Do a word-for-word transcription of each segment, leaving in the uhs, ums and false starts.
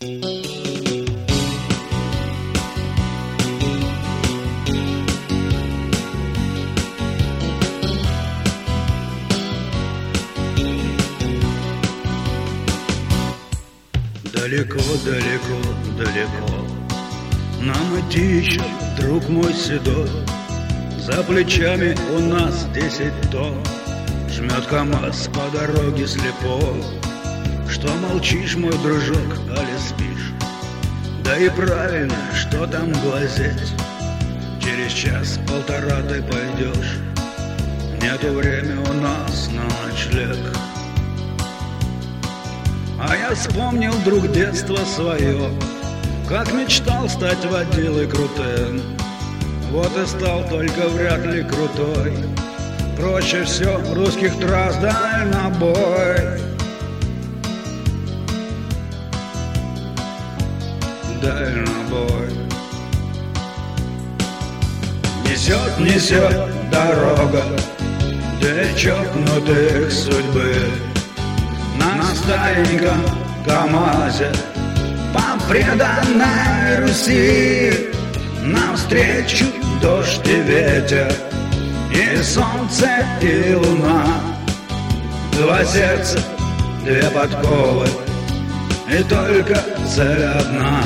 Далеко, далеко, далеко нам идти еще, друг мой седой. За плечами у нас десять тонн, жмет КамАЗ по дороге слепой. Что молчишь, мой дружок, али спишь? Да и правильно, что там глазеть? Через час-полтора ты пойдешь, нету времени у нас на ночлег. А я вспомнил, друг, детство свое, как мечтал стать водилой крутым. Вот и стал, только вряд ли крутой. Проще все русских трасс дальнобой. Дальнобой. Несет, несет дорога две чокнутых судьбы на стареньком КамАЗе по преданной Руси. Навстречу дождь и ветер, и солнце, и луна. Два сердца, две подковы, и только цель одна.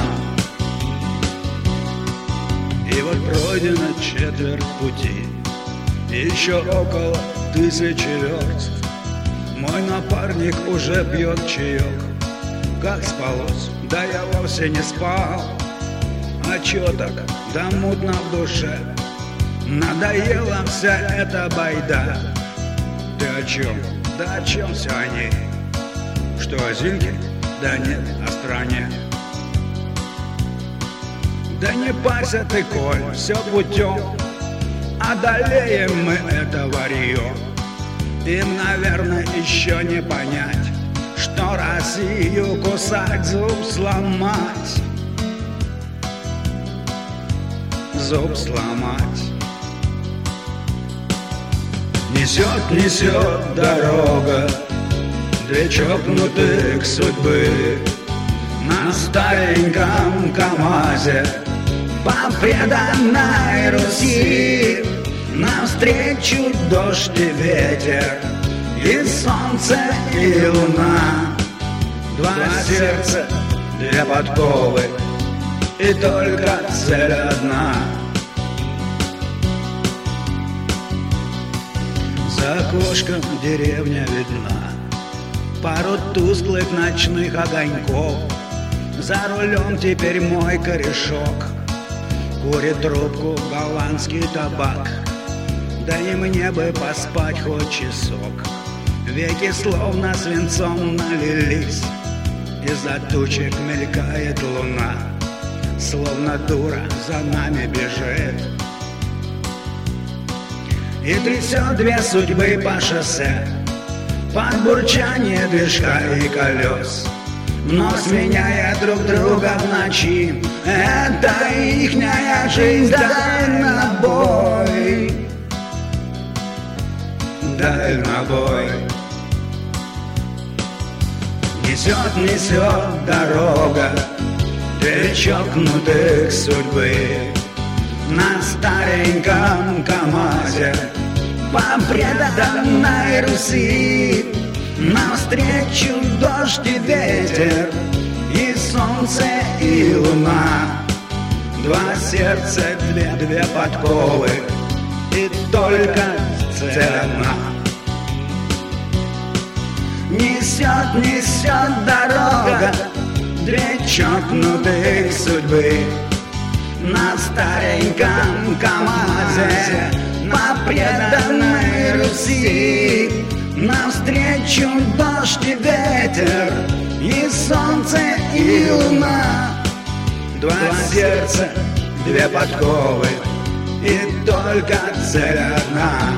И вот пройдено четверть пути, еще около тысячи верст. Мой напарник уже пьет чаек. Как спалось? Да я вовсе не спал. А чё так? Да мутно в душе. Надоела вся эта байда. Ты о чем? Да о чем все они? Что о Зинке? Да нет, о стране. Да не парься ты, Коль, все путем. Одолеем мы это варьё. Им, наверное, еще не понять, что Россию кусать, зуб сломать. Зуб сломать. Несет, несет дорога две чокнутых судьбы на стареньком КамАЗе по преданной Руси. Навстречу дождь и ветер, и солнце, и луна. Два сердца, две подковы, и только цель одна. За окошком деревня видна, пару тусклых ночных огоньков. За рулем теперь мой корешок, курит трубку голландский табак. Да и мне бы поспать хоть часок. Веки словно свинцом налились, из-за тучек мелькает луна, словно дура за нами бежит. И трясет две судьбы по шоссе под бурчание движка и колес. Но сменяя друг друга в ночи, это ихняя жизнь, дальнобой. Дальнобой. Несет, несет дорога две чокнутых судьбы на стареньком КамАЗе по преданной Руси. Навстречу дождь и ветер, и солнце, и луна. Два сердца, две, две подковы, и только цель одна. Несет, несет дорога две чокнутых судьбы на стареньком КамАЗе по преданной Руси. Навстречу дождь и ветер, и солнце, и луна. Два сердца, две подковы, и только цель одна.